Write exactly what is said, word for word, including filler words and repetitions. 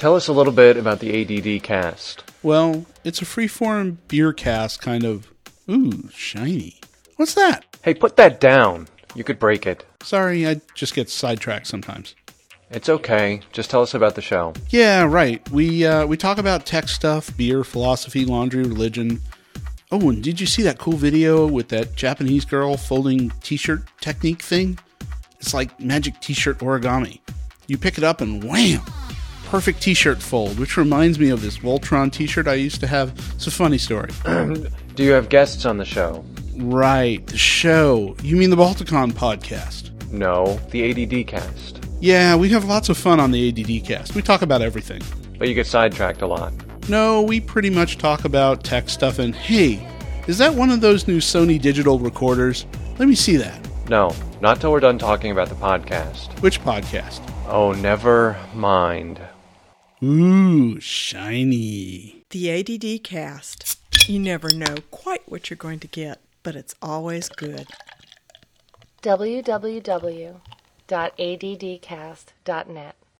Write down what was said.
tell us a little bit about the A D D cast. Well, it's a freeform beer cast kind of... Ooh, shiny. What's that? Hey, put that down. You could break it. Sorry, I just get sidetracked sometimes. It's okay. Just tell us about the show. Yeah, right. We uh, we talk about tech stuff, beer, philosophy, laundry, religion. Oh, and did you see that cool video with that Japanese girl folding t-shirt technique thing? It's like magic t-shirt origami. You pick it up and wham! Perfect t-shirt fold, which reminds me of this Voltron t-shirt I used to have. It's a funny story. Do you have guests on the show? Right, the show. You mean the Balticon podcast? No, the A D D cast. Yeah, we have lots of fun on the A D D cast. We talk about everything. But you get sidetracked a lot. No, we pretty much talk about tech stuff and, hey, is that one of those new Sony digital recorders? Let me see that. No, not till we're done talking about the podcast. Which podcast? Oh, never mind. Ooh, shiny. The A D D cast. You never know quite what you're going to get, but it's always good. w w w dot a d d cast dot net